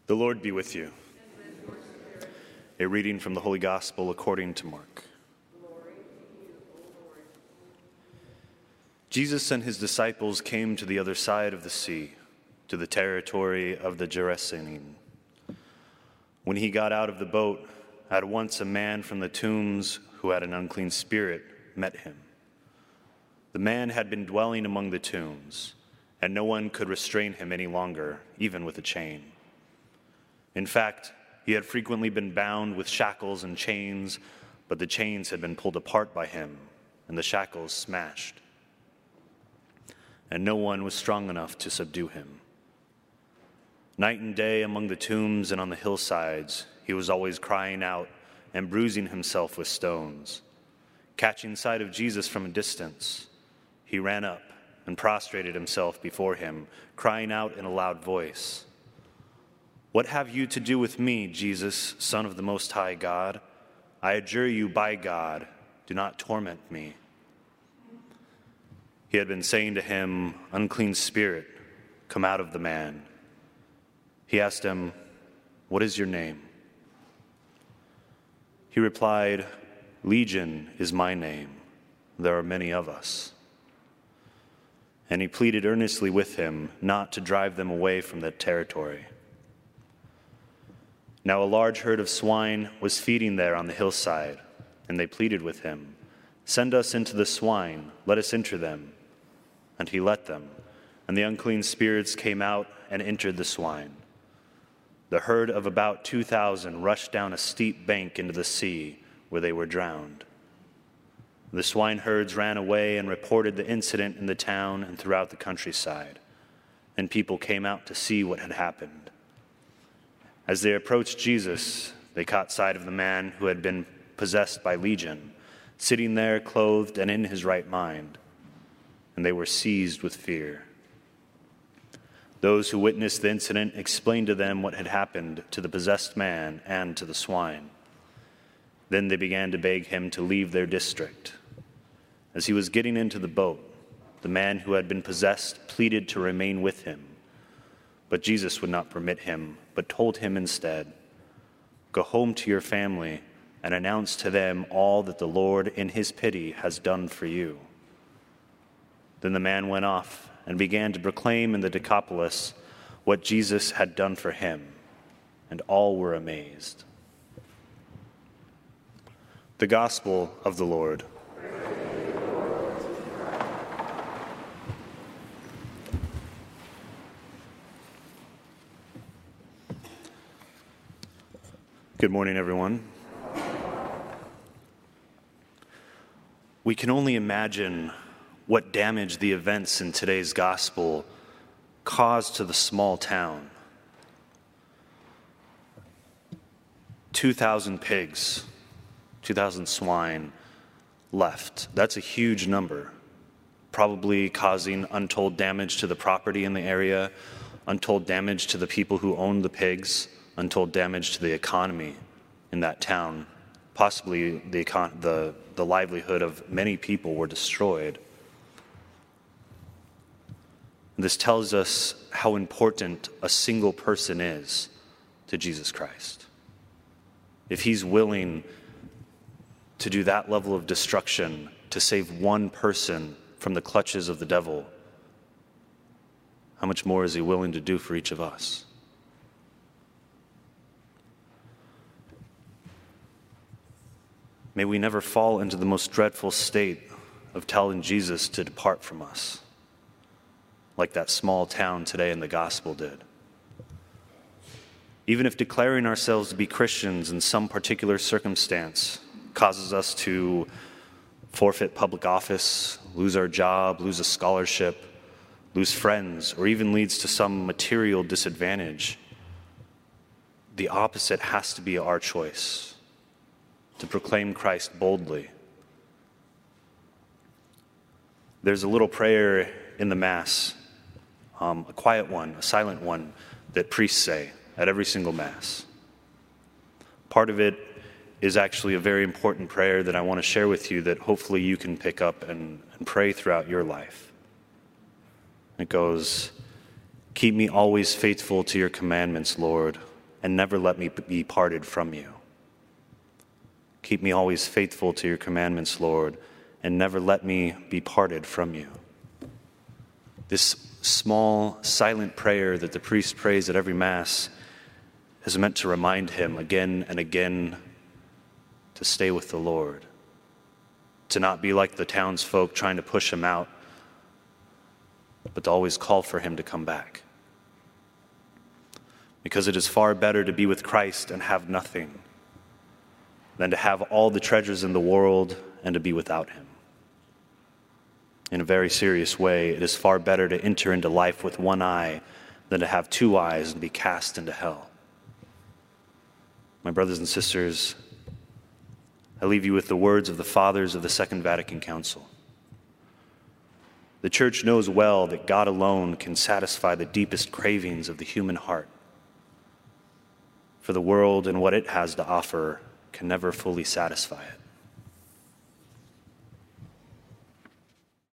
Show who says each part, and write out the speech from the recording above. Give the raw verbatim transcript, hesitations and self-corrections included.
Speaker 1: The Lord be with you. A reading from the Holy Gospel according to Mark. Jesus and his disciples came to the other side of the sea, to the territory of the Gerasenes. When he got out of the boat, at once a man from the tombs who had an unclean spirit met him. The man had been dwelling among the tombs, and no one could restrain him any longer, even with a chain. In fact, he had frequently been bound with shackles and chains, but the chains had been pulled apart by him, and the shackles smashed. And no one was strong enough to subdue him. Night and day among the tombs and on the hillsides, he was always crying out and bruising himself with stones. Catching sight of Jesus from a distance, he ran up and prostrated himself before him, crying out in a loud voice, "What have you to do with me, Jesus, Son of the Most High God? I adjure you by God, do not torment me." He had been saying to him, "Unclean spirit, come out of the man." He asked him, "What is your name?" He replied, "Legion is my name. There are many of us." And he pleaded earnestly with him not to drive them away from that territory. Now a large herd of swine was feeding there on the hillside, and they pleaded with him, "Send us into the swine, let us enter them." And he let them, and the unclean spirits came out and entered the swine. The herd of about two thousand rushed down a steep bank into the sea, where they were drowned. The swineherds ran away and reported the incident in the town and throughout the countryside, and people came out to see what had happened. As they approached Jesus, they caught sight of the man who had been possessed by Legion, sitting there clothed and in his right mind, and they were seized with fear. Those who witnessed the incident explained to them what had happened to the possessed man and to the swine. Then they began to beg him to leave their district. As he was getting into the boat, the man who had been possessed pleaded to remain with him. But Jesus would not permit him, but told him instead, "Go home to your family and announce to them all that the Lord in his pity has done for you." Then the man went off and began to proclaim in the Decapolis what Jesus had done for him, and all were amazed. The Gospel of the Lord. Good morning, everyone. We can only imagine what damage the events in today's gospel caused to the small town. two thousand pigs, two thousand swine left. That's a huge number, probably causing untold damage to the property in the area, untold damage to the people who owned the pigs, untold damage to the economy in that town. Possibly the, econ- the, the livelihood of many people were destroyed. This tells us how important a single person is to Jesus Christ. If he's willing to do that level of destruction to save one person from the clutches of the devil, how much more is he willing to do for each of us? May we never fall into the most dreadful state of telling Jesus to depart from us, like that small town today in the gospel did. Even if declaring ourselves to be Christians in some particular circumstance causes us to forfeit public office, lose our job, lose a scholarship, lose friends, or even leads to some material disadvantage, the opposite has to be our choice, to proclaim Christ boldly. There's a little prayer in the Mass, Um, a quiet one, a silent one, that priests say at every single Mass. Part of it is actually a very important prayer that I want to share with you that hopefully you can pick up and, and pray throughout your life. It goes, "Keep me always faithful to your commandments, Lord. and never let me be parted from you. Keep me always faithful to your commandments, Lord, and never let me be parted from you. This small, silent prayer that the priest prays at every Mass is meant to remind him again and again to stay with the Lord, to not be like the townsfolk trying to push him out, but to always call for him to come back. Because it is far better to be with Christ and have nothing than to have all the treasures in the world and to be without him. In a very serious way, it is far better to enter into life with one eye than to have two eyes and be cast into hell. My brothers and sisters, I leave you with the words of the Fathers of the Second Vatican Council. The Church knows well that God alone can satisfy the deepest cravings of the human heart. For the world and what it has to offer can never fully satisfy it.